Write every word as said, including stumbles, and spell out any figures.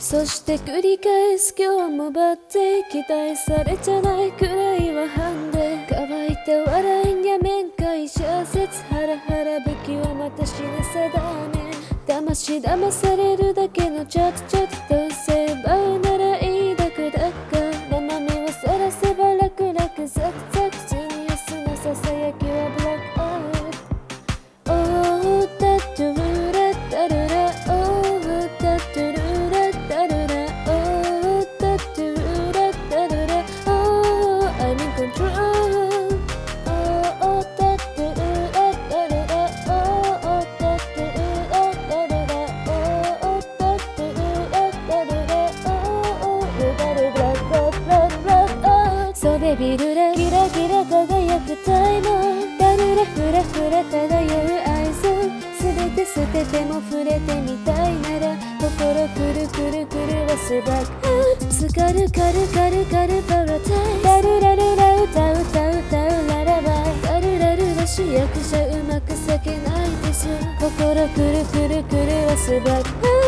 そして繰り返す今日もバッテ期待されじゃないくらいはハンデ乾いた笑いや面会小説ハラハラ武器はまた死なさだね騙し騙されるだけのちょっとちょっとどうせ奪うならいいだけだから生身をさらせば楽々ザクザクジニアスのささやきはブラックアウトおータトゥーラタルラおータトゥルラタルラおータトゥーラタルラおー I'm in control おータトゥーラタルラおータトゥーラタルラおータトゥーラタルラおールダルブラックブラックブラックブラックそうベビルラギラギラ輝くタイムダルラフラフラ漂う合図全て捨てても触れてみたいなら心くるくるくるわすバックスカルカルカルカルパラタイダルラルラ歌う歌う歌うララバイダルラルラ主役じゃうまく咲けないです心くるくるくるわすバック